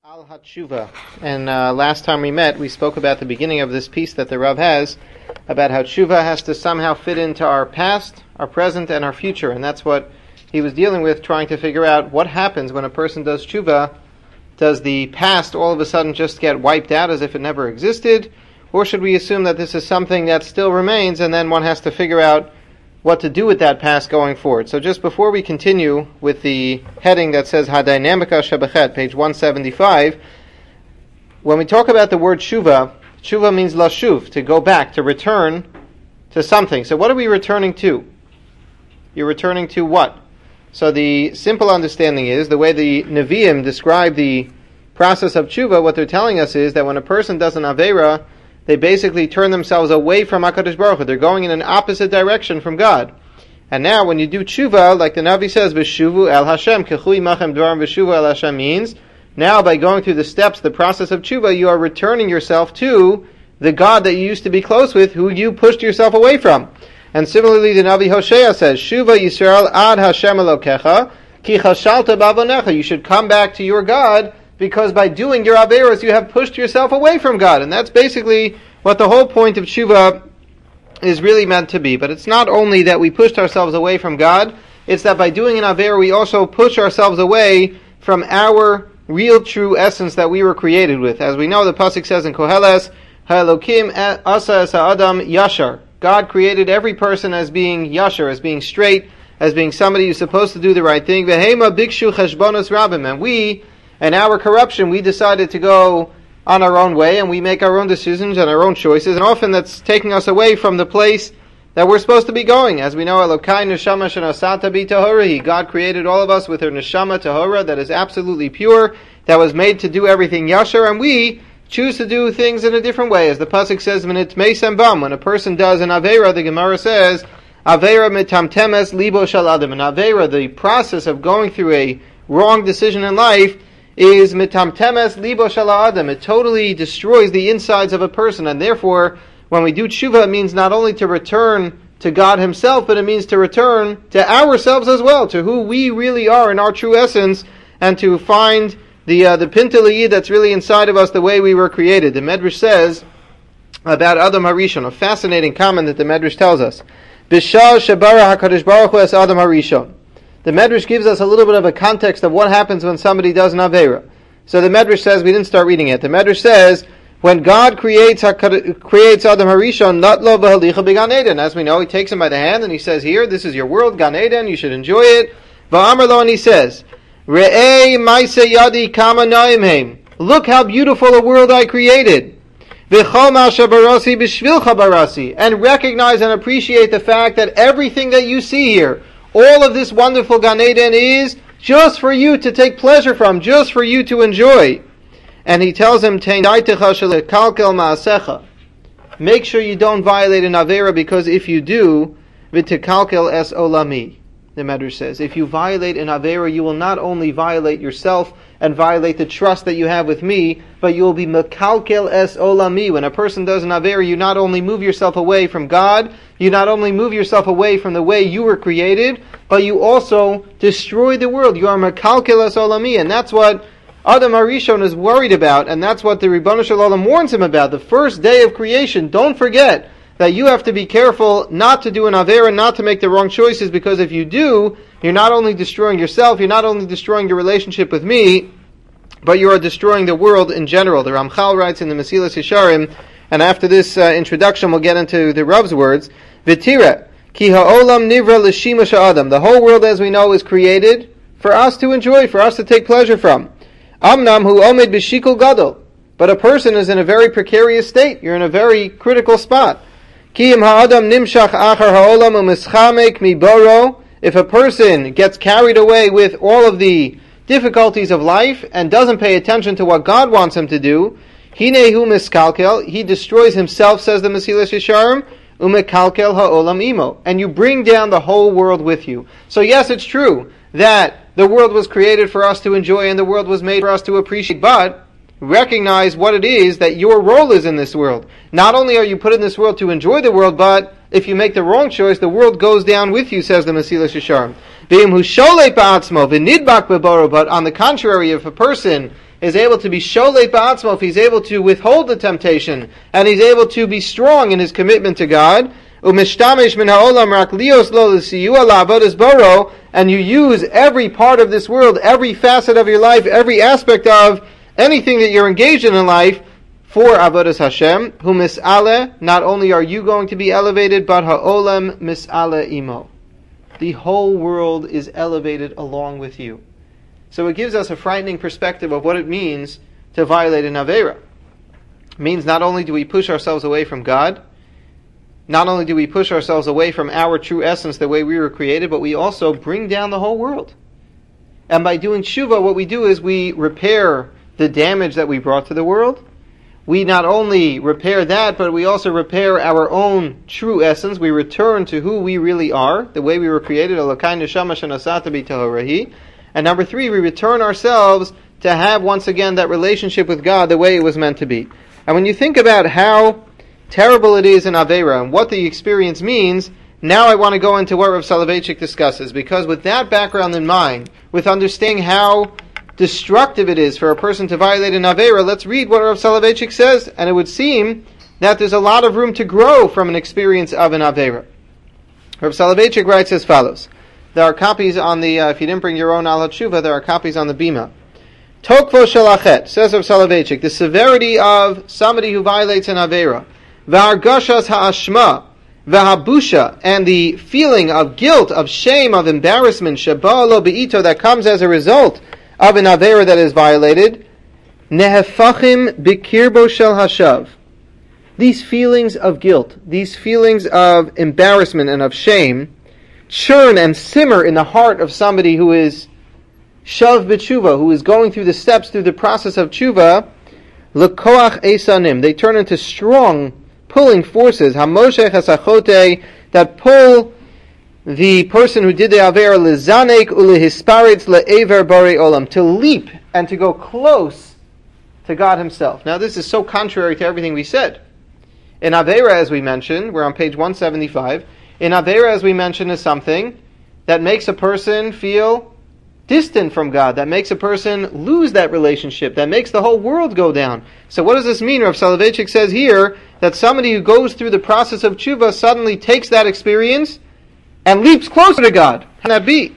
Al HaTshuva. And last time we met, we spoke about the beginning of this piece that the Rav has, about how Tshuva has to somehow fit into our past, our present, and our future. And that's what he was dealing with, trying to figure out what happens when a person does Tshuva. Does the past all of a sudden just get wiped out as if it never existed? Or should we assume that this is something that still remains, and then one has to figure out what to do with that past going forward? So just before we continue with the heading that says Hadynamika Shebechet, page 175, when we talk about the word Tshuva, Tshuva means lashuv, to go back, to return to something. So what are we returning to? You're returning to what? So the simple understanding is, the way the Nevi'im describe the process of Tshuva, what they're telling us is that when a person does an Aveira, they basically turn themselves away from HaKadosh Baruch Hu. They're going in an opposite direction from God. And now when you do Tshuva, like the Navi says, V'shuvu el Hashem, Kechui machem dvarim v'shuvu el Hashem, means, now by going through the steps, the process of Tshuva, you are returning yourself to the God that you used to be close with, who you pushed yourself away from. And similarly, the Navi Hosea says, Shuva Yisrael ad Hashem Elokecha, ki chashalta bavonecha. You should come back to your God, because by doing your Averos, you have pushed yourself away from God. And that's basically what the whole point of Tshuva is really meant to be. But it's not only that we pushed ourselves away from God, it's that by doing an Avera, we also push ourselves away from our real true essence that we were created with. As we know, the Pasuk says in Koheles, Ha'elokim asa es ha'adam yashar. God created every person as being yashar, as being straight, as being somebody who's supposed to do the right thing. V'heima bikshu cheshbonos rabim. And we, in our corruption, we decided to go on our own way, and we make our own decisions and our own choices, and often that's taking us away from the place that we're supposed to be going. As we know, Elokai neshama shenasata bi tahora. God created all of us with her neshama tahora that is absolutely pure, that was made to do everything yashar, and we choose to do things in a different way. As the pasuk says, "V'nit meisem bam." When a person does an avera, the Gemara says, "Avera mitamtemes libo shel adam." An avera, the process of going through a wrong decision in life, is mitamtemes libo shel adam. It totally destroys the insides of a person, and therefore, when we do tshuva, it means not only to return to God Himself, but it means to return to ourselves as well, to who we really are in our true essence, and to find the Pintelei that's really inside of us, the way we were created. The Medrash says about Adam Harishon, a fascinating comment that the Medrash tells us. Bishar shebara HaKadosh Baruch Hu es Adam Harishon. The Medrash gives us a little bit of a context of what happens when somebody does an Aveira. So the Medrash says, we didn't start reading it, the Medrash says, when God creates Adam Harishon, not lo v'halicha b'Gan Eden. As we know, He takes him by the hand and He says, here, this is your world, Gan Eden, you should enjoy it. V'amar lo, and He says, Re'ei ma'aseh yadi kama na'im heim. Look how beautiful a world I created. V'chol ma'aseh barasi b'shvilcha barasi. And recognize and appreciate the fact that everything that you see here, all of this wonderful Gan Eden is just for you to take pleasure from, just for you to enjoy. And he tells him, make sure you don't violate an Avera, because if you do, v'tekalkel es olami. The Medrash says, if you violate an Avera, you will not only violate yourself and violate the trust that you have with me, but you will be mekalkel es olami. When a person does an Avera, you not only move yourself away from God, you not only move yourself away from the way you were created, but you also destroy the world. You are mekalkel es olami. And that's what Adam Harishon is worried about, and that's what the Ribono Shel Olam warns him about. The first day of creation, don't forget that you have to be careful not to do an Avera, not to make the wrong choices, because if you do, you're not only destroying yourself, you're not only destroying your relationship with me, but you are destroying the world in general. The Ramchal writes in the Mesilas Yesharim, and after this introduction we'll get into the Rav's words, V'tira, ki ha'olam nivra l'shima sha'adam. The whole world, as we know, is created for us to enjoy, for us to take pleasure from. Amnam hu omed b'shikul gadol. But a person is in a very precarious state. You're in a very critical spot. Ki im ha'adam nimshach achar ha'olam u'mischamek miboro. If a person gets carried away with all of the difficulties of life and doesn't pay attention to what God wants him to do, hinehu miskalkel, he destroys himself, says the Mesilas Yesharim, umekalkel ha'olam imo. And you bring down the whole world with you. So yes, it's true that the world was created for us to enjoy and the world was made for us to appreciate, but recognize what it is that your role is in this world. Not only are you put in this world to enjoy the world, but if you make the wrong choice, the world goes down with you, says the Mesilas Yesharim. But on the contrary, if a person is able to be sholet ba'atzmo, if he's able to withhold the temptation, and he's able to be strong in his commitment to God, u'mishtamesh min ha'olam rak lios lo l'siyua la'avodas boro, and you use every part of this world, every facet of your life, every aspect of anything that you're engaged in life, for avodas Hashem, hu mis'ale, not only are you going to be elevated, but ha'olam mis'ale imo. The whole world is elevated along with you. So it gives us a frightening perspective of what it means to violate an Aveira. It means not only do we push ourselves away from God, not only do we push ourselves away from our true essence, the way we were created, but we also bring down the whole world. And by doing tshuva, what we do is we repair the damage that we brought to the world. We not only repair that, but we also repair our own true essence. We return to who we really are, the way we were created. And number 3, we return ourselves to have once again that relationship with God the way it was meant to be. And when you think about how terrible it is in Aveira and what the experience means, now I want to go into what Rav Soloveitchik discusses, because with that background in mind, with understanding how destructive it is for a person to violate an Aveira, let's read what Rav Soloveitchik says, and it would seem that there's a lot of room to grow from an experience of an Aveira. Rav Soloveitchik writes as follows. There are copies on the, if you didn't bring your own Al HaTshuva, there are copies on the Bima. Tokvo shalachet, says Rav Soloveitchik, the severity of somebody who violates an Aveira, v'hargashas ha'ashma, v'habusha, and the feeling of guilt, of shame, of embarrassment, shaba'alo be'ito, that comes as a result of an Aveira that is violated, nehefachim bikirbo shel hashav. These feelings of guilt, these feelings of embarrassment and of shame, churn and simmer in the heart of somebody who is shav b'tshuva, who is going through the steps, through the process of tshuva, lekoach esanim. They turn into strong pulling forces, hamoshech hasachote, that pull the person who did the Aveira, lezanek ulehisparitz le'ever bari olam, to leap and to go close to God Himself. Now this is so contrary to everything we said. In Aveira, as we mentioned, we're on page 175, in Aveira, as we mentioned, is something that makes a person feel distant from God, that makes a person lose that relationship, that makes the whole world go down. So what does this mean? Rav Soloveitchik says here that somebody who goes through the process of tshuva suddenly takes that experience and leaps closer to God. How can that be?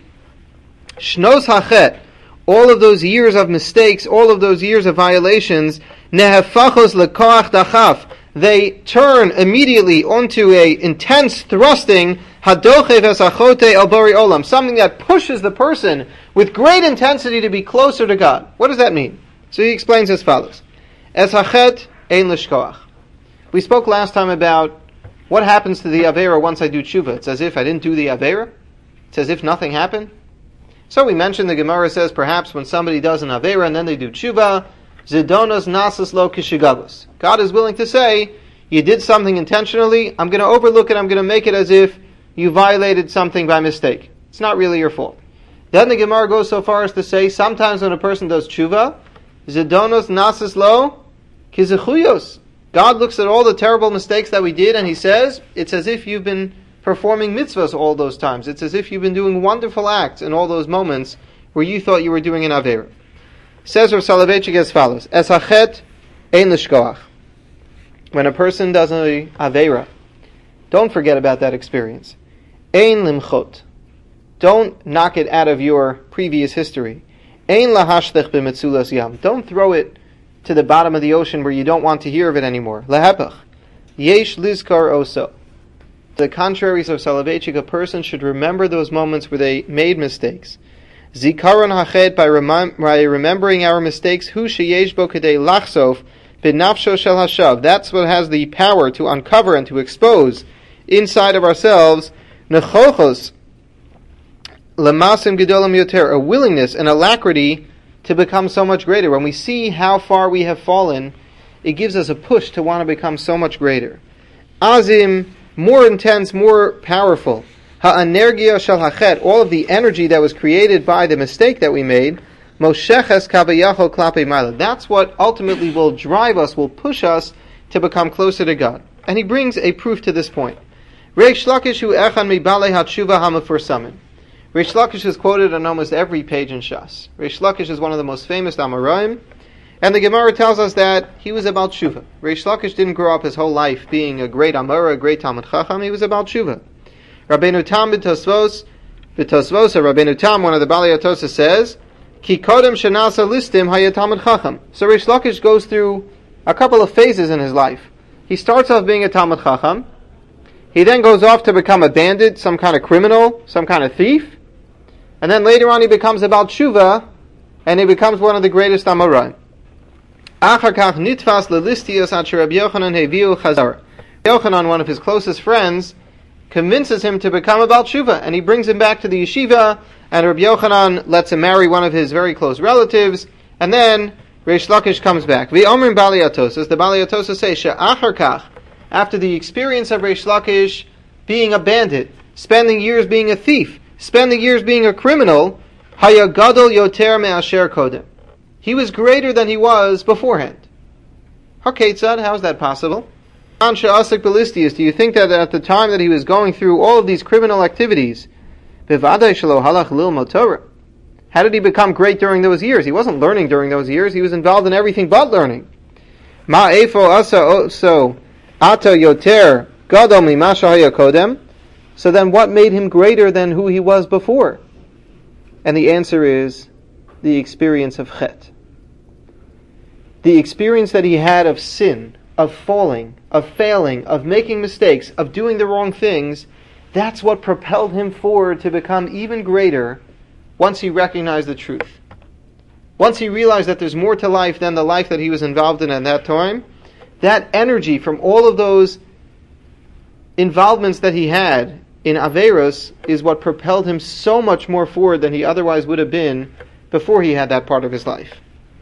Shnos hachet, all of those years of mistakes, all of those years of violations, nehefachos lekoach dachaf, they turn immediately onto a intense thrusting, hadochev esachote el bori olam, something that pushes the person with great intensity to be closer to God. What does that mean? So he explains as follows. Esachet ein lishkoach. We spoke last time about what happens to the Aveira once I do tshuva. It's as if I didn't do the Aveira. It's as if nothing happened. So we mentioned the Gemara says perhaps when somebody does an Aveira and then they do tshuva, Zidonos nasas lo kishigavos. God is willing to say, you did something intentionally, I'm going to overlook it, I'm going to make it as if you violated something by mistake. It's not really your fault. Then the Gemara goes so far as to say, sometimes when a person does tshuva, Zidonos nasas lo kizechuyos. God looks at all the terrible mistakes that we did and He says, it's as if you've been performing mitzvahs all those times. It's as if you've been doing wonderful acts in all those moments where you thought you were doing an Aveira. Says Rav Soloveitchik as follows: Esachet ein lishkoach. When a person does an Aveira, don't forget about that experience. Ein limchot. Don't knock it out of your previous history. Ein lahashtech b'metzulas yam. Don't throw it to the bottom of the ocean where you don't want to hear of it anymore. Lehepach. Yesh lizkar oso. To the contraries of Soloveitchik, a person should remember those moments where they made mistakes. Zikaron hachet, by remembering our mistakes, hu sheyesh bo kedei lachsof b'nafsho shel hashav. That's what has the power to uncover and to expose inside of ourselves nechochos lemasim gedolim yoter, a willingness and alacrity to become so much greater. When we see how far we have fallen, it gives us a push to want to become so much greater. Azim, more intense, more powerful. Ha'energia shel hachet, all of the energy that was created by the mistake that we made, mosheches kavayachol klape ma'ala. That's what ultimately will drive us, will push us to become closer to God. And he brings a proof to this point. Reish Lakish hu echan mibalei hatshuva hamafursamin. Reish Lakish is quoted on almost every page in Shas. Reish Lakish is one of the most famous Amoraim. And the Gemara tells us that he was about tshuva. Reish Lakish didn't grow up his whole life being a great Amora, a great Talmud Chacham. He was about tshuva. Rabbeinu Tam b'Tosvos, Rabbeinu Tam, one of the Balei Atosa says, Ki kodem shenasa listim haya Talmud Chacham. So Reish Lakish goes through a couple of phases in his life. He starts off being a Talmud Chacham. He then goes off to become a bandit, some kind of criminal, some kind of thief. And then later on he becomes about tshuva, and he becomes one of the greatest Amoraim. Yochanan, one of his closest friends, convinces him to become a Baal Tshuva, and he brings him back to the yeshiva, and Rabbi Yochanan lets him marry one of his very close relatives, and then Reish Lakish comes back. The Balei Atosa say, she'achar kach, after the experience of Reish Lakish being a bandit, spending years being a thief, spending years being a criminal, haya gadol yoter me'asher kodem. He was greater than he was beforehand. Haketzad, how is that possible? Do you think that at the time that he was going through all of these criminal activities, how did he become great during those years? He wasn't learning during those years. He was involved in everything but learning. So then what made him greater than who he was before? And the answer is the experience of chet. The experience that he had of sin, of falling, of failing, of making mistakes, of doing the wrong things, that's what propelled him forward to become even greater once he recognized the truth. Once he realized that there's more to life than the life that he was involved in at that time, that energy from all of those involvements that he had in Averos is what propelled him so much more forward than he otherwise would have been before he had that part of his life.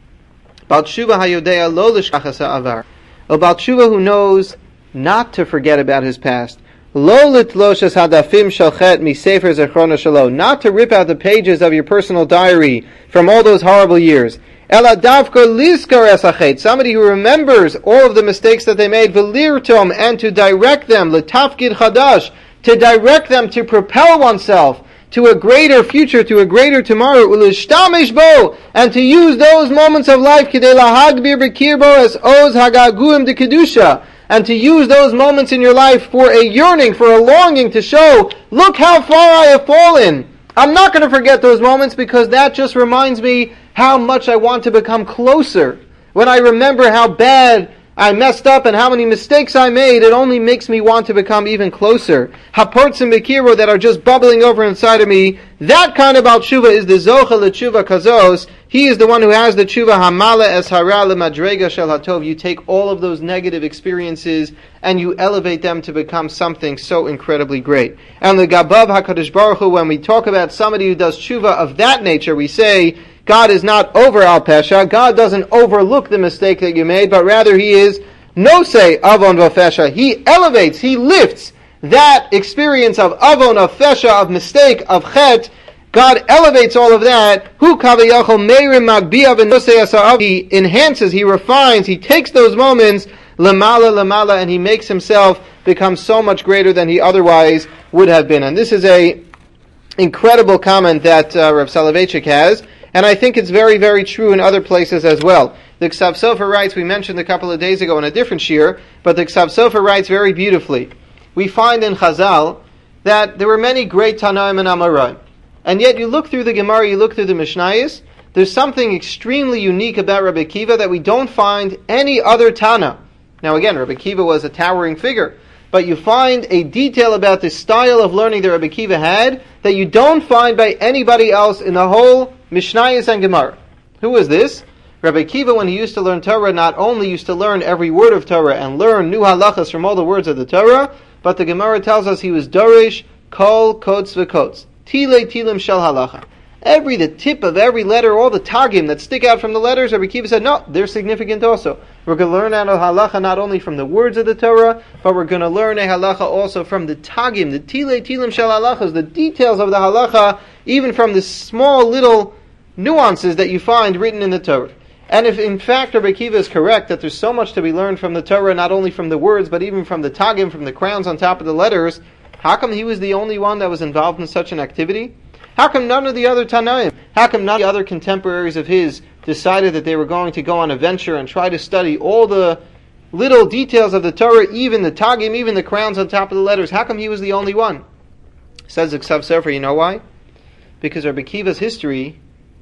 Baal Tshuva hayodea lo lishkachas ha'avar. A Baal Tshuva who knows not to forget about his past. Lo litlosh es hadafim shalchet misefer zechrona shalo. Not to rip out the pages of your personal diary from all those horrible years. Ela davka lizkar es hachet. Somebody who remembers all of the mistakes that they made, v'lirtom, and to direct them, l'tafkid chadash, to direct them to propel oneself to a greater future, to a greater tomorrow, u'lishtamish bo, and to use those moments of life, kidei lahagbir b'kirbo es oz hagaguim de kedusha, and to use those moments in your life for a yearning, for a longing to show, look how far I have fallen. I'm not going to forget those moments because that just reminds me how much I want to become closer. When I remember how bad I messed up and how many mistakes I made, it only makes me want to become even closer. Haportzim bekiro that are just bubbling over inside of me. That kind of Baal Tshuva is the Zocha l'Tshuva Kazos. He is the one who has the Tshuva Hamala es hara l'madrega shel hatov. You take all of those negative experiences and you elevate them to become something so incredibly great. And the Gabav HaKadosh Baruch Hu, when we talk about somebody who does Tshuva of that nature, we say, God is not over al pesha. God doesn't overlook the mistake that you made, but rather He is nosei avon v'fesha. He elevates, He lifts that experience of avon, of fesha, of mistake, of chet. God elevates all of that. Hu kavayachol meirim magbiya v'nosei asa'av. He enhances, He refines, He takes those moments lamala, and He makes Himself become so much greater than He otherwise would have been. And this is a incredible comment that Rav Soloveitchik has. And I think it's very, very true in other places as well. The Ksav Sofer writes, we mentioned a couple of days ago in a different shir, but the Ksav Sofer writes very beautifully. We find in Chazal that there were many great Tanaim and Amoraim. And yet you look through the Gemara, you look through the Mishnayos, there's something extremely unique about Rabbi Akiva that we don't find any other Tana. Now again, Rabbi Akiva was a towering figure, but you find a detail about the style of learning that Rabbi Akiva had that you don't find by anybody else in the whole Mishnayos and Gemara. Who was this? Rabbi Akiva, when he used to learn Torah, not only used to learn every word of Torah and learn new halachas from all the words of the Torah, but the Gemara tells us he was dorish, kol, kots, v'kots. Tile, tilim, shel halacha. The tip of every letter, all the tagim that stick out from the letters, Rabbi Akiva said, no, they're significant also. We're going to learn out of halacha not only from the words of the Torah, but we're going to learn a halacha also from the tagim, the tile, tilim, shel halachas, the details of the halacha, even from the small little nuances that you find written in the Torah. And if in fact Rabbi Akiva is correct that there's so much to be learned from the Torah, not only from the words, but even from the tagim, from the crowns on top of the letters, how come he was the only one that was involved in such an activity? How come none of the other Tanaim, how come none of the other contemporaries of his decided that they were going to go on a venture and try to study all the little details of the Torah, even the tagim, even the crowns on top of the letters. How come he was the only one? Says the Ksav Sofer, you know why? Because Rabbi Akiva's history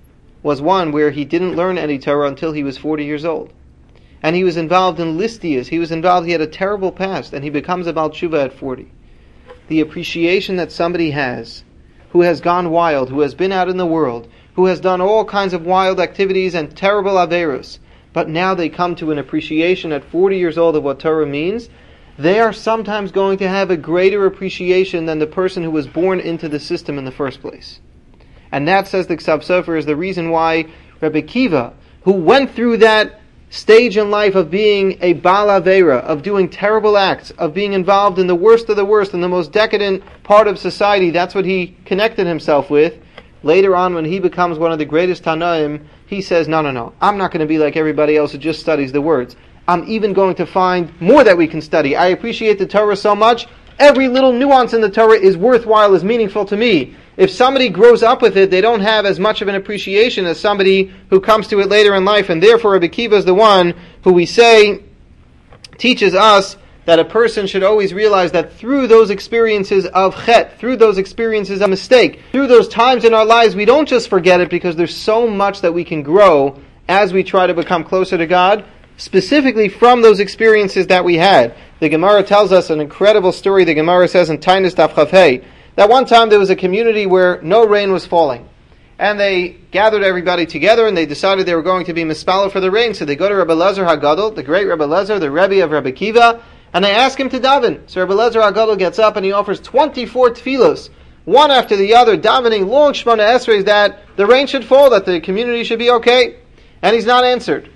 was one where he didn't learn any Torah until he was 40 years old. And he was involved in listias. He had a terrible past, and he becomes a Baal Tshuva at 40. The appreciation that somebody has, who has gone wild, who has been out in the world, who has done all kinds of wild activities and terrible averus, but now they come to an appreciation at 40 years old of what Torah means, they are sometimes going to have a greater appreciation than the person who was born into the system in the first place. And that, says the Ksav Sofer, is the reason why Rabbi Akiva, who went through that stage in life of being a Baal Avera, of doing terrible acts, of being involved in the worst of the worst, in the most decadent part of society, that's what he connected himself with. Later on, when he becomes one of the greatest Tanaim, he says, no, I'm not going to be like everybody else who just studies the words. I'm even going to find more that we can study. I appreciate the Torah so much, every little nuance in the Torah is worthwhile, is meaningful to me. If somebody grows up with it, they don't have as much of an appreciation as somebody who comes to it later in life, and therefore Rabbi Akiva is the one who we say teaches us that a person should always realize that through those experiences of chet, through those experiences of mistake, through those times in our lives, we don't just forget it, because there's so much that we can grow as we try to become closer to God, specifically from those experiences that we had. The Gemara tells us an incredible story. The Gemara says in Taanis Daf Chaf Hei, that one time there was a community where no rain was falling. And they gathered everybody together and they decided they were going to be mispaler for the rain. So they go to Rabbi Elazar HaGadol, the great Rabbi Elazar, the Rebbe of Rabbi Akiva, and they ask him to daven. So Rabbi Elazar HaGadol gets up and he offers 24 tefillos, one after the other, davening long Shemona Esreis that the rain should fall, that the community should be okay. And he's not answered.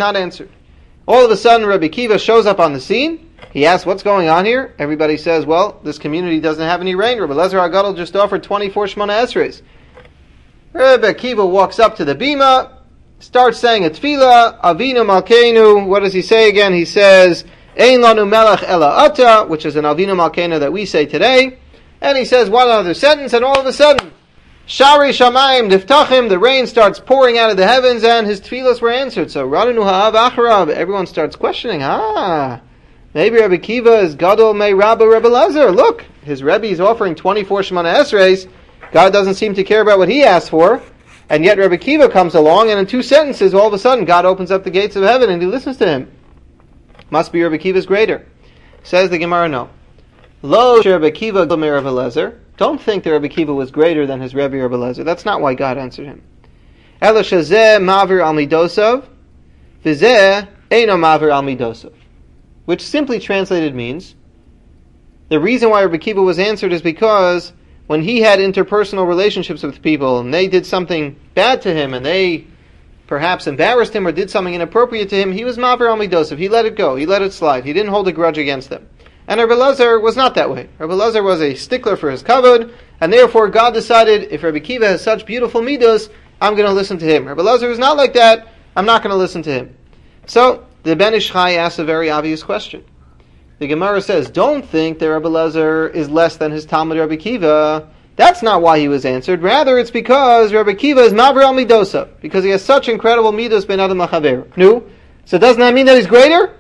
All of a sudden Rabbi Akiva shows up on the scene. He asks, what's going on here? Everybody says, well, this community doesn't have any rain. Rabbi Elazar HaGadol just offered 24 Shemona Esreis. Rabbi Akiva walks up to the bima, starts saying a tefillah, Avinu Malkeinu. What does he say again? He says, Ein lanu melech ela ata, which is an Avinu Malkeinu that we say today. And he says one other sentence, and all of a sudden, Shari Shamayim Diftachim, the rain starts pouring out of the heavens, and his tefillahs were answered. So Radinu Ha'av Acharav, everyone starts questioning, maybe Rabbi Akiva is Gadol Mei Rabba Rabbi Elazar. Look, his Rebbe is offering 24 Shemona Esreis. God doesn't seem to care about what he asked for. And yet Rabbi Akiva comes along, and in 2 sentences, all of a sudden, God opens up the gates of heaven and he listens to him. Must be Rabbi Akiva is greater. Says the Gemara, no. Lo Rabbi Akiva Gadol Mei Rabbi Elazar. Don't think that Rabbi Akiva was greater than his Rebbe Rabbi Elazar. That's not why God answered him. Ela shezeh mavir al midosav, v'zeh eino mavir al midosav. Which simply translated means, the reason why Rabbi Akiva was answered is because when he had interpersonal relationships with people and they did something bad to him and they perhaps embarrassed him or did something inappropriate to him, he was mavir al midosav. He let it go. He let it slide. He didn't hold a grudge against them. And Rabbi Elazar was not that way. Rabbi Elazar was a stickler for his kavod, and therefore God decided, if Rabbi Akiva has such beautiful midos, I'm going to listen to him. Rabbi Elazar is not like that. I'm not going to listen to him. So the Ben Ish Chai asks a very obvious question. The Gemara says, don't think that Rabbi Elazar is less than his Talmud Rabbi Akiva. That's not why he was answered. Rather, it's because Rabbi Akiva is Mavir al Midosa, because he has such incredible midos ben Adam Lachaver. No? So doesn't that mean that he's greater?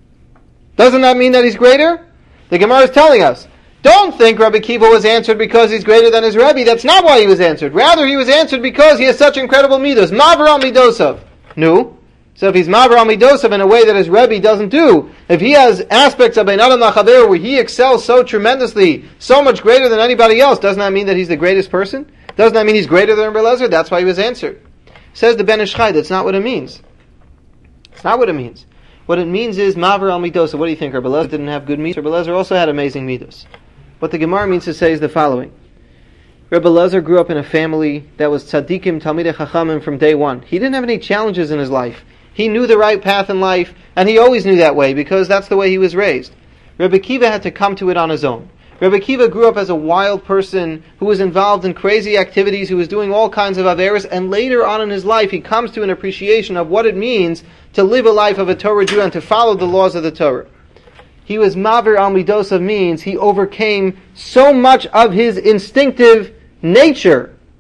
The Gemara is telling us, don't think Rabbi Akiva was answered because he's greater than his Rebbe. That's not why he was answered. Rather, he was answered because he has such incredible midos. Mavir al Midosav. No? So if he's Mavir al Midosav in a way that his Rebbe doesn't do, if he has aspects of Ben Adam Lachaver where he excels so tremendously, so much greater than anybody else, doesn't that mean that he's the greatest person? Doesn't that mean he's greater than Rabbi Elazar? That's why he was answered. Says the Ben Ish Chai, that's not what it means. It's not what it means. What it means is Mavir al Midosav. What do you think? Rabbi Elazar didn't have good midos? Rabbi Elazar also had amazing midos. What the Gemara means to say is the following. Rabbi Elazar grew up in a family that was tzaddikim, talmidei chachamim from day one. He didn't have any challenges in his life. He knew the right path in life, and he always knew that way because that's the way he was raised. Rabbi Akiva had to come to it on his own. Rabbi Akiva grew up as a wild person who was involved in crazy activities, who was doing all kinds of averos, and later on in his life he comes to an appreciation of what it means to live a life of a Torah Jew and to follow the laws of the Torah. He was Mavir al Midosav, means he overcame so much of his instinctive nature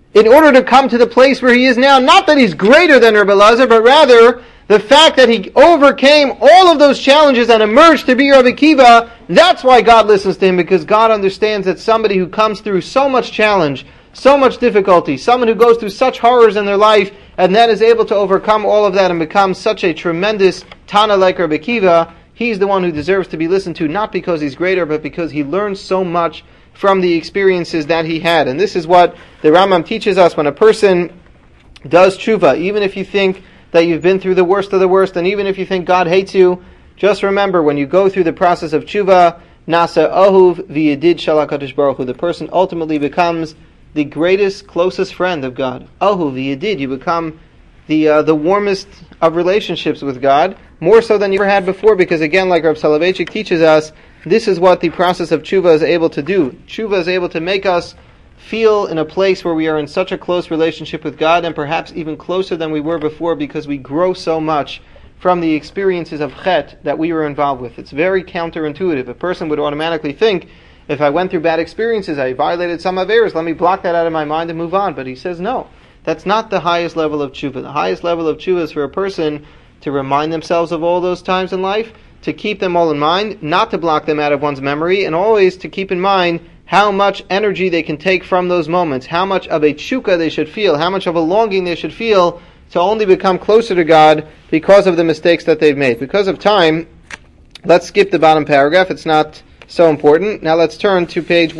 in order to come to the place where he is now. Not that he's greater than Rabbi Elazar, but rather the fact that he overcame all of those challenges and emerged to be Rabbi Akiva. That's why God listens to him, because God understands that somebody who comes through so much challenge, so much difficulty, someone who goes through such horrors in their life, and then is able to overcome all of that and become such a tremendous Tana like Rabbi Akiva, he's the one who deserves to be listened to, not because he's greater, but because he learned so much from the experiences that he had. And this is what the Rambam teaches us: when a person does tshuva, even if you think that you've been through the worst of the worst, and even if you think God hates you, just remember, when you go through the process of tshuva, nasa ahuv v'yedid shel HaKadosh Baruch Hu, the person ultimately becomes the greatest, closest friend of God. Ahuv v'yedid, you become the warmest of relationships with God, more so than you ever had before, because again, like Rav Soloveitchik teaches us, this is what the process of tshuva is able to do. Tshuva is able to make us feel in a place where we are in such a close relationship with God, and perhaps even closer than we were before, because we grow so much from the experiences of chet that we were involved with. It's very counterintuitive. A person would automatically think, if I went through bad experiences, I violated some averos, let me block that out of my mind and move on. But he says no. That's not the highest level of tshuva. The highest level of tshuva is for a person to remind themselves of all those times in life, to keep them all in mind, not to block them out of one's memory, and always to keep in mind how much energy they can take from those moments, how much of a tshuka they should feel, how much of a longing they should feel to only become closer to God because of the mistakes that they've made. Because of time, let's skip the bottom paragraph. It's not so important. Now let's turn to page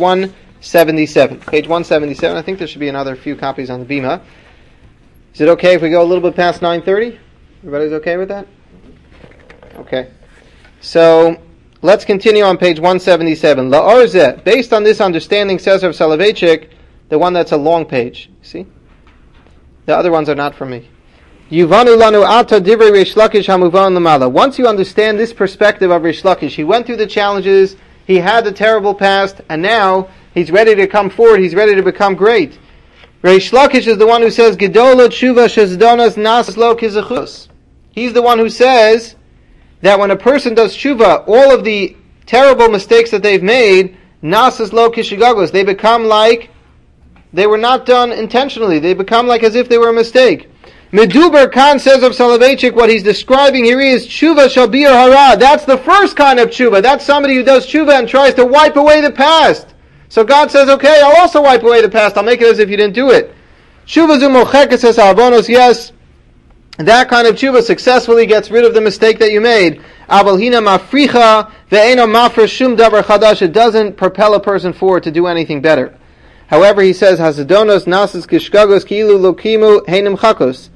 177. Page 177. I think there should be another few copies on the Bima. Is it okay if we go a little bit past 9:30? Everybody's okay with that? Okay. So let's continue on page 177. La'arzeh, based on this understanding, says Rav Soloveitchik, the one that's a long page. See? The other ones are not from me. Yuvanu lanu ata divrei Reish Lakish hamuvan lamala. Once you understand this perspective of Reish Lakish, he went through the challenges, he had the terrible past, and now he's ready to come forward, he's ready to become great. Reish Lakish is the one who says, Gedola tshuva shezdonas nas lo kizachus. He's the one who says that when a person does tshuva, all of the terrible mistakes that they've made, nasas lo kishigagos, they become like they were not done intentionally. They become like as if they were a mistake. Meduber Khan says of Soloveitchik, what he's describing here is tshuva shabir hara. That's the first kind of tshuva. That's somebody who does tshuva and tries to wipe away the past. So God says, okay, I'll also wipe away the past. I'll make it as if you didn't do it. Tshuva zu mochekas es ha'avonos, yes. That kind of tshuva successfully gets rid of the mistake that you made. Aval hina mafricha ve'eno mafresh shum davar chadash. It doesn't propel a person forward to do anything better. However, he says, hazadonos nasas kishkagos ki'ilu lokimu heinim chakos.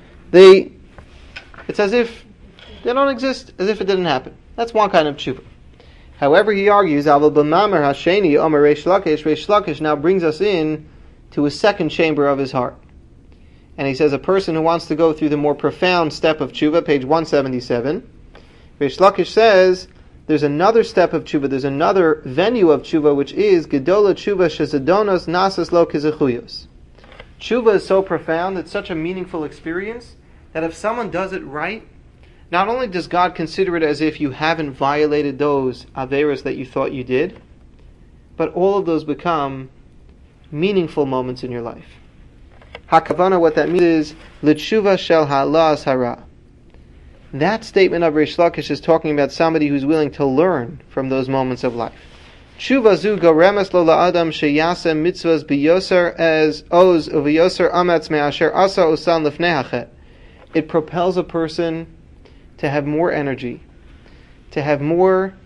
It's as if they don't exist, as if it didn't happen. That's one kind of tshuva. However, he argues, Aval b'mamer hasheni omer Reish Lakish now brings us in to a second chamber of his heart. And he says a person who wants to go through the more profound step of tshuva, page 177, Reish Lakish says there's another step of tshuva, there's another venue of tshuva, which is Gedola tshuva shezadonos nasas lo kizachuyos. Tshuva is so profound, it's such a meaningful experience, that if someone does it right, not only does God consider it as if you haven't violated those averas that you thought you did, but all of those become meaningful moments in your life. Hakavana, what that means is l'tshuva shel ha'las hara. That statement of Reish Lakish is talking about somebody who's willing to learn from those moments of life. Tshuva zu goremes lo la'adam sheyasem mitzvahs biyoser as oz uviyoser ametz me'asher asa usan lefnei hachet. It propels a person to have more energy, to have more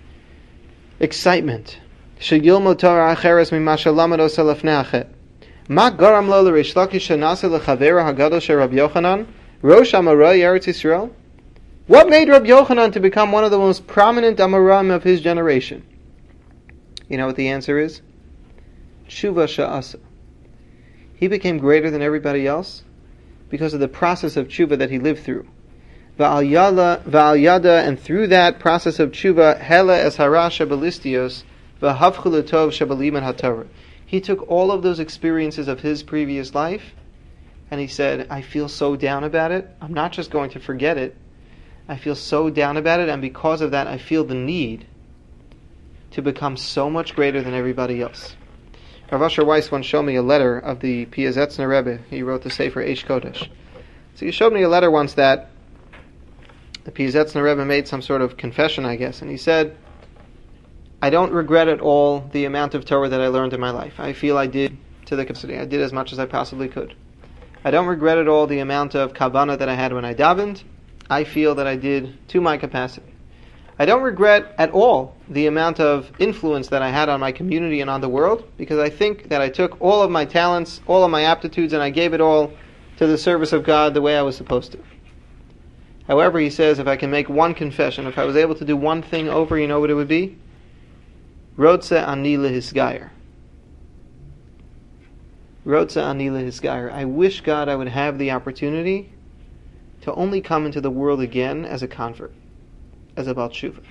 excitement. Sheyilmo Torah acheres mimasha lamado selefnei hachet. Ma garam lo l'Reish Lakish shenase lechavera hagadol she Rabbi Yochanan rosh Amorai Eretz Yisrael. What made Rabbi Yochanan to become one of the most prominent Amoraim of his generation? You know what the answer is? Tshuva sha'asa. He became greater than everybody else because of the process of tshuva that he lived through. Va'al yada, and through that process of tshuva, hele es hara shebalistios v'havchu l'tov shebaliman haTorah. He took all of those experiences of his previous life and he said, I feel so down about it. I'm not just going to forget it. I feel so down about it, and because of that I feel the need to become so much greater than everybody else. Rav Asher Weiss once showed me a letter of the Piazetzner Rebbe. He wrote the Sefer Eish Kodesh. So he showed me a letter once that the Piazetzner Rebbe made some sort of confession, I guess, and he said, I don't regret at all the amount of Torah that I learned in my life. I feel I did to the capacity. I did as much as I possibly could. I don't regret at all the amount of kavanah that I had when I davened. I feel that I did to my capacity. I don't regret at all the amount of influence that I had on my community and on the world, because I think that I took all of my talents, all of my aptitudes, and I gave it all to the service of God the way I was supposed to. However, he says, if I can make one confession, if I was able to do one thing over, you know what it would be? Rotze ani lehisgayer. Rotze ani lehisgayer. I wish, God, I would have the opportunity to only come into the world again as a convert, as a Baal Tshuva.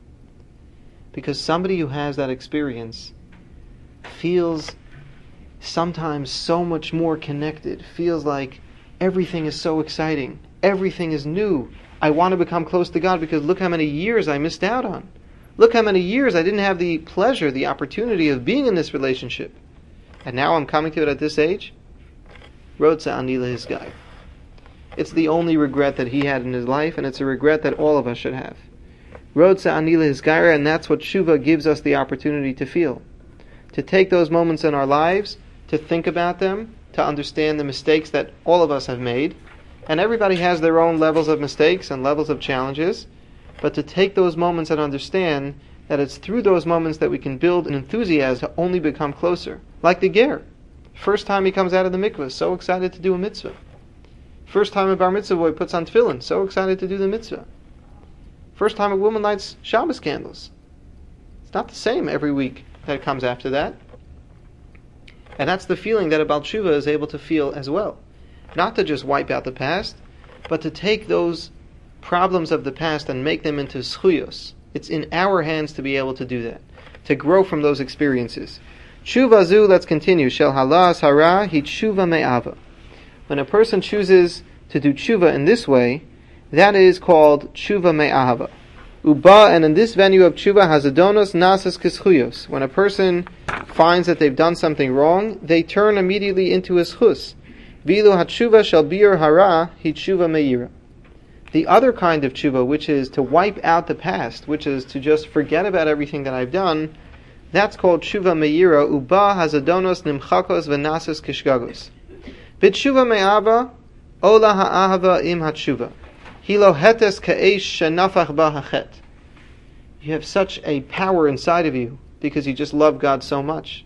Because somebody who has that experience feels sometimes so much more connected, feels like everything is so exciting, everything is new. I want to become close to God because look how many years I missed out on. Look how many years I didn't have the pleasure, the opportunity of being in this relationship. And now I'm coming to it at this age. Rotze ani lehisgayer. It's the only regret that he had in his life, and it's a regret that all of us should have. Rotze ani lehisgayer, and that's what Tshuva gives us the opportunity to feel. To take those moments in our lives, to think about them, to understand the mistakes that all of us have made. And everybody has their own levels of mistakes and levels of challenges. But to take those moments and understand that it's through those moments that we can build an enthusiasm to only become closer. Like the ger. First time he comes out of the mikveh, so excited to do a mitzvah. First time a bar mitzvah boy puts on tefillin, so excited to do the mitzvah. First time a woman lights Shabbos candles. It's not the same every week that comes after that. And that's the feeling that a Baal Tshuva is able to feel as well. Not to just wipe out the past, but to take those problems of the past and make them into zchuyos. It's in our hands to be able to do that, to grow from those experiences. Tshuva zu, let's continue. Shel halas hara hi tshuva me'ava. When a person chooses to do tshuva in this way, that is called tshuva me'ahava. Uba, and in this venue of tshuva, hazadonos nasas kischuyos. When a person finds that they've done something wrong, they turn immediately into a schus. Vilu hatshuva shel bir hara hi tshuva me'ira. The other kind of tshuva, which is to wipe out the past, which is to just forget about everything that I've done, that's called tshuva me'ira. Uba hazadonos nimchakos v'nasas kishgagos. V'tshuva me'ava ola ha'ahava im hatshuva. Hilo hetes ka'esh shenafach ba hachet. You have such a power inside of you because you just love God so much.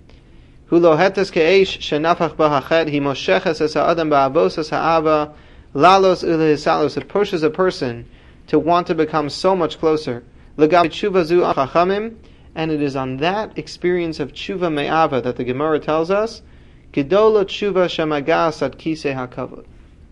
Hulo hetes ka'esh shenafach ba hachet hi mosheches es ha'adam ba'avos es ha'ava lalos ulehisalos. It pushes a person to want to become so much closer. L'gam tshuva zu chachamim, and it is on that experience of tshuva me'ava that the Gemara tells us, Gedola tshuva shemagas ad kisei hakavod.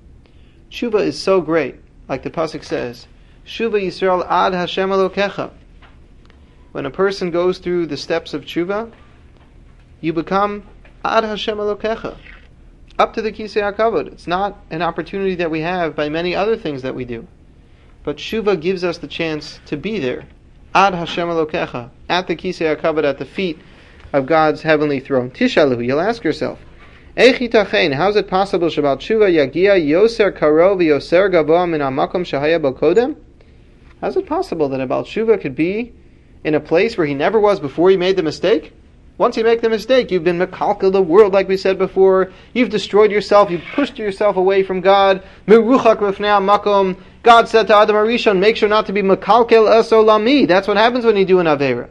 Tshuva is so great, like the pasuk says, Shuva Yisrael ad Hashem Elokecha. When a person goes through the steps of tshuva, you become ad Hashem Elokecha, up to the kisei hakavod. It's not an opportunity that we have by many other things that we do, but tshuva gives us the chance to be there, ad Hashem Elokecha, at the kisei hakavod, at the feet of God's heavenly throne. Tishalu, you'll ask yourself, how is it possible Shabbat Tshuva Yagia Yoser Karov Yoser Gavoa Min HaMakom Shahaya Bo Kodem? How is it possible that a Baal Tshuva could be in a place where he never was before he made the mistake? Once you make the mistake, you've been mekalkel the world, like we said before. You've destroyed yourself. You've pushed yourself away from God. Meruchak V'fnei HaMakom. God said to Adam HaRishon, make sure not to be mekalkel es olami. That's what happens when you do an Aveira.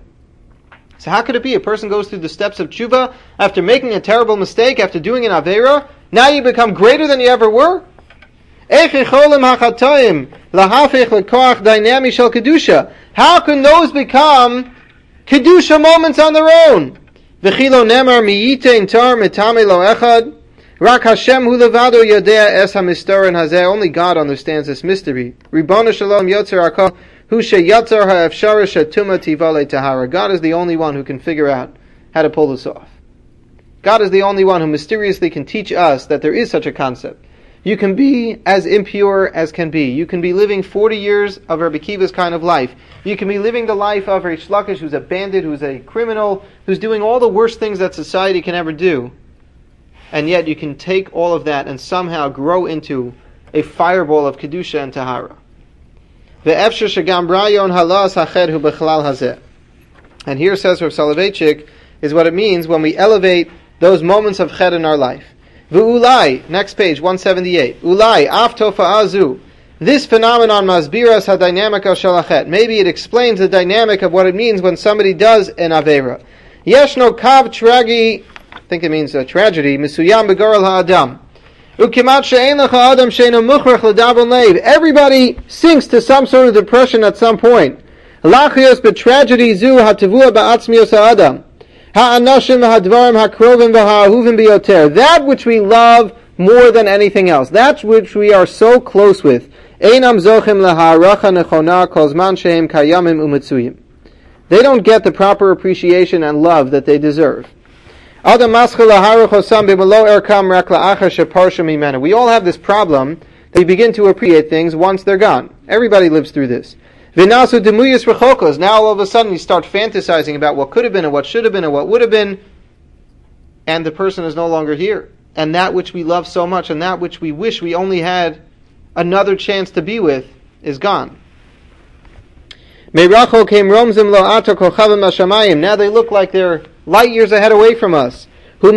So how could it be? A person goes through the steps of tshuva after making a terrible mistake, after doing an aveira. Now you become greater than you ever were. How can those become kedusha moments on their own? Only God understands this mystery. God is the only one who can figure out how to pull this off. God is the only one who mysteriously can teach us that there is such a concept. You can be as impure as can be. You can be living 40 years of Rabbi Akiva's kind of life. You can be living the life of Reish Lakish, who's a bandit, who's a criminal, who's doing all the worst things that society can ever do. And yet you can take all of that and somehow grow into a fireball of Kedusha and Tahara. And here says Rav Soloveitchik, is what it means when we elevate those moments of ched in our life. V'ulai, next page, 178. Ulai, af tofa'azu. This phenomenon masbiras ha-dynamika shel hachet. Maybe it explains the dynamic of what it means when somebody does an avera. Yeshno kav tragi, I think it means a tragedy, misuyam begoral ha'adam. Ukimat she'en lecha adam she'eno muchrach l'davon leiv. Everybody sinks to some sort of depression at some point. Lachios betragedy zu ha-tevua ba'atzmios ha'adam. Ha'anashim ha'dvarim ha'krovim v'ha'ahuvim biyoter. That which we love more than anything else. That which we are so close with. Einam zochim laha'aracha nechona kozman shehem kayamim u'metzuyim. They don't get the proper appreciation and love that they deserve. We all have this problem. They begin to appreciate things once they're gone. Everybody lives through this. Now all of a sudden you start fantasizing about what could have been and what should have been and what would have been, and the person is no longer here. And that which we love so much and that which we wish we only had another chance to be with is gone. Now they look like they're light years ahead away from us. At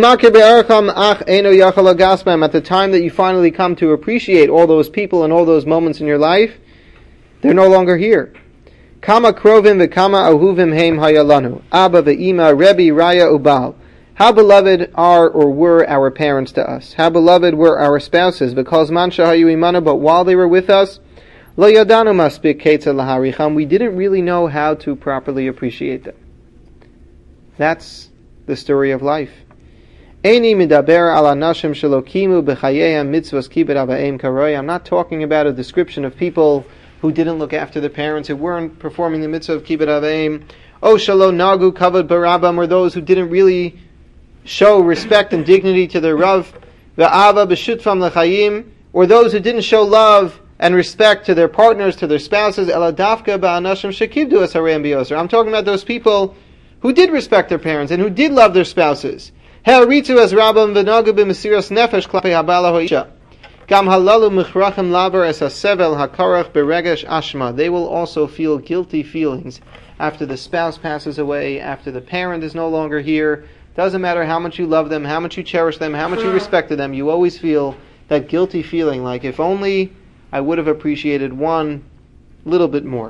the time that you finally come to appreciate all those people and all those moments in your life, they're no longer here. Kama krovim v'kama ahuvim heim hayalanu. Abba ve'ima, Rebbe, Raya, Ubal. How beloved are or were our parents to us? How beloved were our spouses? Because man shahayu imanu, but while they were with us, lo yadanu maspik ketza laharicham. We didn't really know how to properly appreciate them. That's the story of life. Eini midaber ala nashim shelokimu b'chayehem mitzvos kibud avaim karoy. I'm not talking about a description of people who didn't look after their parents, who weren't performing the mitzvah of kibud avaim. O shalo nagu kavod barabam, or those who didn't really show respect and dignity to their rav. Ve'ava b'shutfam l'chayim, or those who didn't show love and respect to their partners, to their spouses. Ela dafka ba'anashim shekibdu es hareim biyoser. I'm talking about those people who did respect their parents and who did love their spouses. Ha'aritzu as rabam v'nagu b'mesiras nefesh klape habala ha'isha. Gam halalu michrachim laver es hasevel hakarach beregesh ashma. They will also feel guilty feelings after the spouse passes away, after the parent is no longer here. Doesn't matter how much you love them, how much you cherish them, how much you respected them, you always feel that guilty feeling like, if only I would have appreciated one little bit more.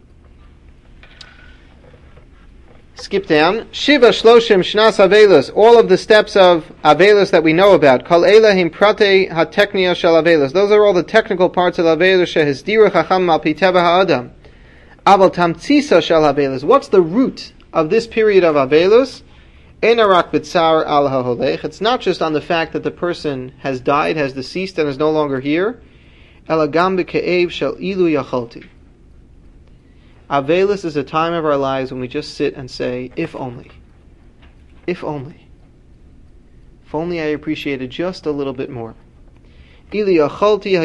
Skip down. Shiva Shloshim Shnas Avelos. All of the steps of Avelos that we know about. Kol Elahim Prate HaTeknia Shel Avelos. Those are all the technical parts of Avelos. Shehizdira Chacham Al Piteva Ha'adam. Aval Tamtzisa Shel Avelos. What's the root of this period of Avelos? Enarak B'tzar Al HaHolech. It's not just on the fact that the person has died, has deceased, and is no longer here. Elagam B'Ke'ev Shel Ilu Yacholti. Avelis is a time of our lives when we just sit and say, if only. If only. If only I appreciated just a little bit more. If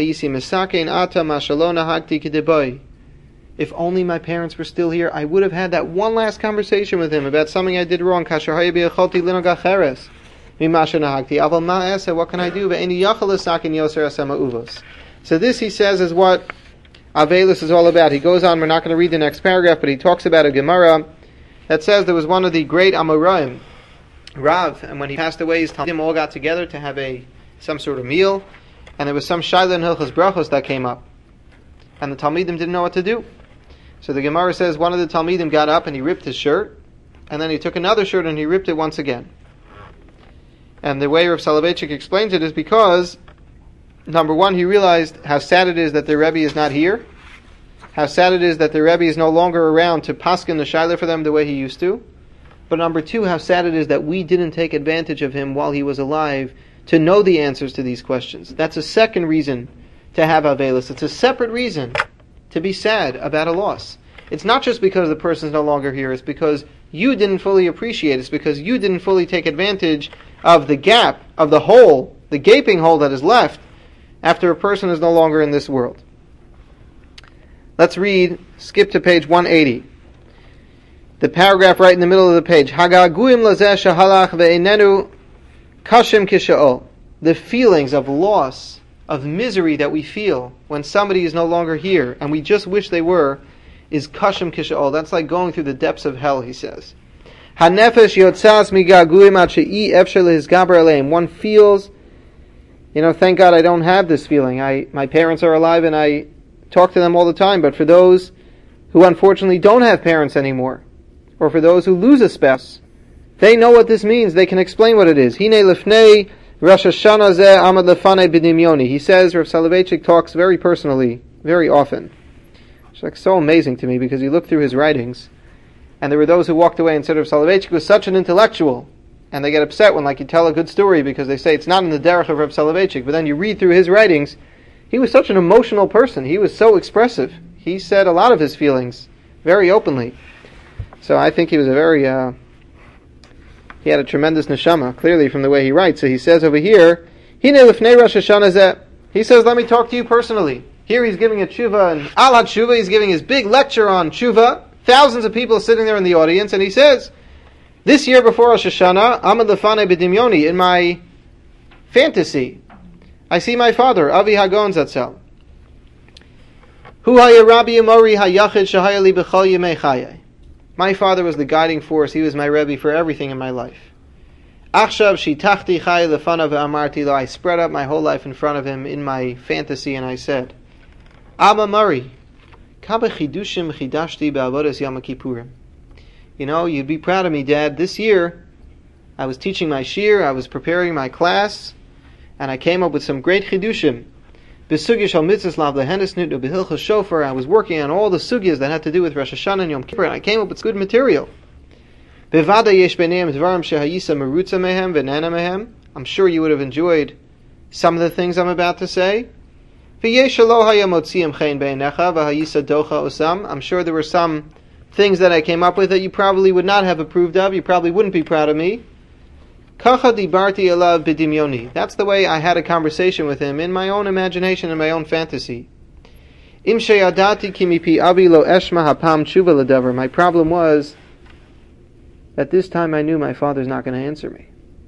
only my parents were still here, I would have had that one last conversation with him about something I did wrong. What can I do? So this, he says, is what Avelis is all about. He goes on, we're not going to read the next paragraph, but he talks about a Gemara that says there was one of the great Amoraim, Rav, and when he passed away, his Talmidim all got together to have some sort of meal, and there was some Shaila and Hilchos Brachos that came up, and the Talmidim didn't know what to do. So the Gemara says one of the Talmidim got up and he ripped his shirt, and then he took another shirt and he ripped it once again. And the way Rav Soloveitchik explains it is because, number one, he realized how sad it is that the Rebbe is not here, how sad it is that the Rebbe is no longer around to paskin the Shaila for them the way he used to. But number two, how sad it is that we didn't take advantage of him while he was alive to know the answers to these questions. That's a second reason to have Avelis. It's a separate reason to be sad about a loss. It's not just because the person's no longer here, it's because you didn't fully appreciate it. It's because you didn't fully take advantage of the gap, of the hole, the gaping hole that is left after a person is no longer in this world. Let's skip to page 180. The paragraph right in the middle of the page. Hagaguim lazeh shahalach ve'enenu kashim kisha'ol. The feelings of loss, of misery that we feel when somebody is no longer here, and we just wish they were, is kashim kisha'ol. That's like going through the depths of hell, he says. Hanefesh yotzas migaguim at she'i efshel lehizgaber aleim. One feels, thank God I don't have this feeling. My parents are alive and I talk to them all the time, but for those who unfortunately don't have parents anymore, or for those who lose a spouse, they know what this means. They can explain what it is. Hine lifnei Rosh Hashanah zeh amad lefanei b'dimyoni. He says, Rav Soloveitchik talks very personally, very often. It's like so amazing to me, because you look through his writings, and there were those who walked away and said Rav Soloveitchik was such an intellectual, and they get upset when you tell a good story because they say it's not in the derech of Rav Soloveitchik, but then you read through his writings. He was such an emotional person. He was so expressive. He said a lot of his feelings very openly. So I think he was he had a tremendous neshama, clearly from the way he writes. So he says over here, Hine lifnei Rosh Hashanah zeh. He says, let me talk to you personally. Here he's giving a tshuva, and al ha-tshuva, he's giving his big lecture on tshuva. Thousands of people sitting there in the audience, and he says, this year before Rosh Hashanah, amad lefanei b'dimyoni, in my fantasy, I see my father, Avi Hagon Zatzal. Hu haya Rabbi Amori hayachid shahaya li b'chol yemei chayei. My father was the guiding force. He was my Rebbe for everything in my life. Achshav shitachti chay lefanav ve'amarti lo. I spread up my whole life in front of him in my fantasy, and I said, Abba Mari, kaba chidushim chidashti be'avodas Yom Kippurim. You'd be proud of me, Dad. This year, I was teaching my shir, I was preparing my class, and I came up with some great chidushim. I was working on all the sugyas that had to do with Rosh Hashanah and Yom Kippur, and I came up with good material. I'm sure you would have enjoyed some of the things I'm about to say. I'm sure there were some things that I came up with that you probably would not have approved of. You probably wouldn't be proud of me. That's the way I had a conversation with him in my own imagination and my own fantasy. My problem was that this time I knew my father's not going to answer me.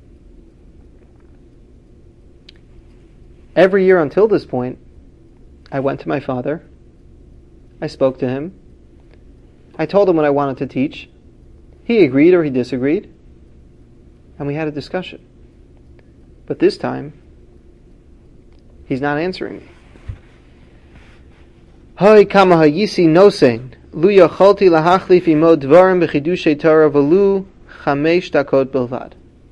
Every year until this point, I went to my father, I spoke to him, I told him what I wanted to teach, he agreed or he disagreed, and we had a discussion. But this time, he's not answering me. Hay kama hayisi nosein lu yacholti lahachlif imo dvarim b'chidushay Torah v'lu 5 dakot bilvad.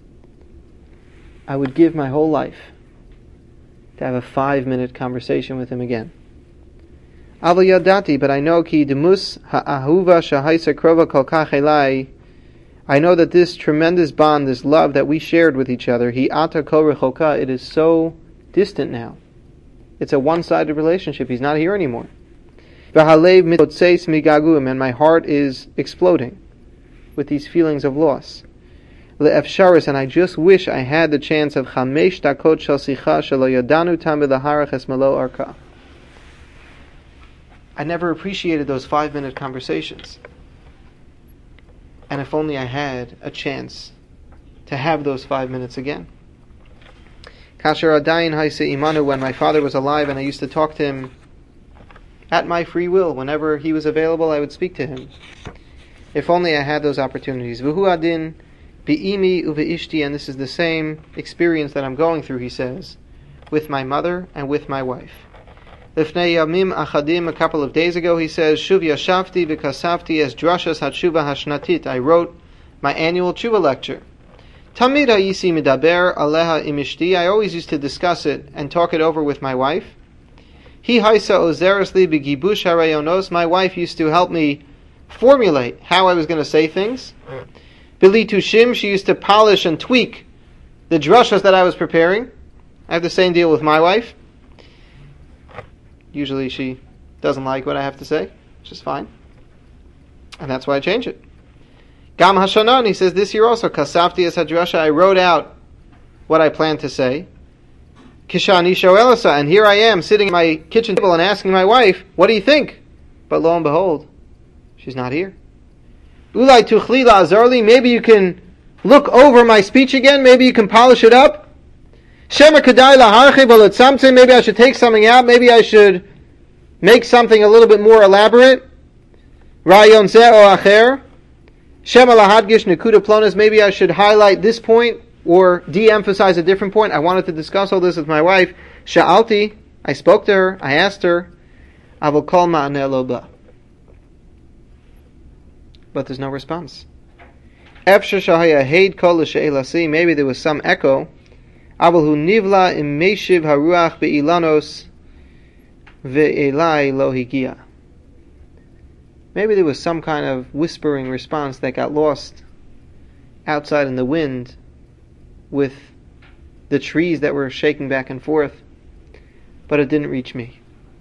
I would give my whole life to have a 5-minute conversation with him again. Aval yadati, but I know ki demus ha'ahuva shahaisa krova kol kach elai. I know that this tremendous bond, this love that we shared with each other, hi ata kol rechoka, it is so distant now. It's a one-sided relationship. He's not here anymore. V'halev mitotzeis migagum, and my heart is exploding with these feelings of loss. Le'efsharis, and I just wish I had the chance of 5 dakot shel sicha shelo yadanu tam v'laharach es malo arka. I never appreciated those 5-minute conversations. And if only I had a chance to have those 5 minutes again. Kasher adayin haise imanu, when my father was alive and I used to talk to him at my free will, whenever he was available I would speak to him. If only I had those opportunities. V'hu adin bi'imi uve'ishti, and this is the same experience that I'm going through, he says, with my mother and with my wife. Lifnei yamim achadim, a couple of days ago, he says, Shuv yashavti v'kasavti es drashas hatshuva hashnatit. I wrote my annual tshuva lecture. Tamid ha'yisi midaber aleha imishti. I always used to discuss it and talk it over with my wife. Hi haisa ozeres li b'gibush harayonos. My wife used to help me formulate how I was going to say things. Bili tushim, she used to polish and tweak the drashas that I was preparing. I have the same deal with my wife. Usually she doesn't like what I have to say, which is fine. And that's why I change it. Gam Hashanan, he says, this year also, Kasafti es Hadrasha, I wrote out what I planned to say. Kishani shoelasa, and here I am sitting at my kitchen table and asking my wife, what do you think? But lo and behold, she's not here. Ulai tuchli la'azarli, maybe you can look over my speech again, maybe you can polish it up. Shema kadai laharchiv v'letzamtzim, maybe I should take something out, maybe I should make something a little bit more elaborate. Rayon zeh o acher. Shema lahadgish nekuda plonas, maybe I should highlight this point or de-emphasize a different point. I wanted to discuss all this with my wife. Sha'alti, I spoke to her, I asked her, Avol kol ma'aneh lo ba. But there's no response. Efshar shahaya heid kol l'she'elasi, maybe there was some echo. Avol hu nivla im meishiv haruach be'ilanos ve'elai lo higia. Maybe there was some kind of whispering response that got lost outside in the wind with the trees that were shaking back and forth, but it didn't reach me.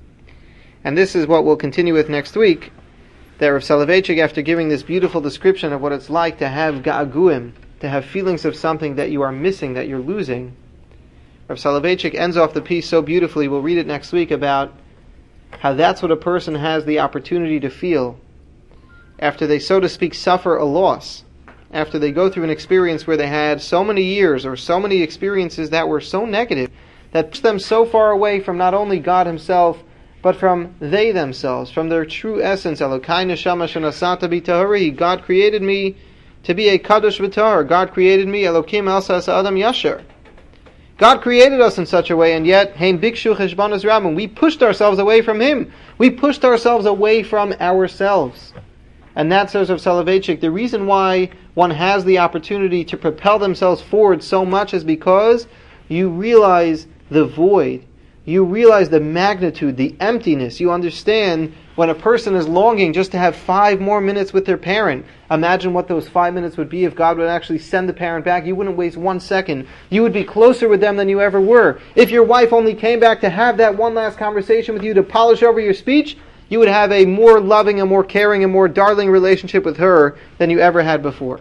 And this is what we'll continue with next week, that Rav Soloveitchik, after giving this beautiful description of what it's like to have ga'aguim, to have feelings of something that you are missing, that you're losing, Rav Soloveitchik ends off the piece so beautifully. We'll read it next week about how that's what a person has the opportunity to feel after they, so to speak, suffer a loss, after they go through an experience where they had so many years or so many experiences that were so negative that pushed them so far away from not only God Himself, but from they themselves, from their true essence. Elokai neshama shenasata b'tahari. God created me to be a kadosh v'tahar. God created me, Elokim alsas adam yasher. God created us in such a way, and yet, Heim bikshu cheshbonos rabim, we pushed ourselves away from Him. We pushed ourselves away from ourselves. And that, says Rav Soloveitchik, the reason why one has the opportunity to propel themselves forward so much is because you realize the void. You realize the magnitude, the emptiness. You understand when a person is longing just to have 5 more minutes with their parent. Imagine what those 5 minutes would be if God would actually send the parent back. You wouldn't waste 1 second. You would be closer with them than you ever were. If your wife only came back to have that one last conversation with you to polish over your speech, you would have a more loving, a more caring, a more darling relationship with her than you ever had before.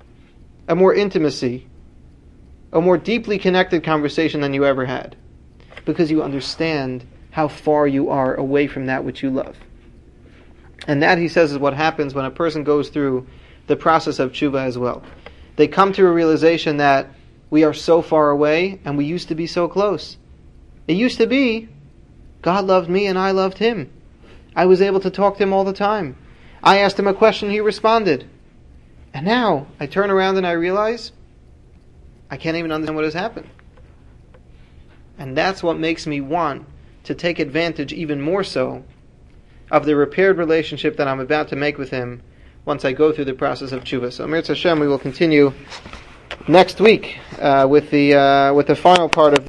A more intimacy, a more deeply connected conversation than you ever had. Because you understand how far you are away from that which you love. And that, he says, is what happens when a person goes through the process of tshuva as well. They come to a realization that we are so far away and we used to be so close. It used to be, God loved me and I loved Him. I was able to talk to Him all the time. I asked Him a question, He responded. And now, I turn around and I realize, I can't even understand what has happened. And that's what makes me want to take advantage even more so of the repaired relationship that I'm about to make with Him once I go through the process of tshuva. So, Mirz Hashem, we will continue next week with the final part of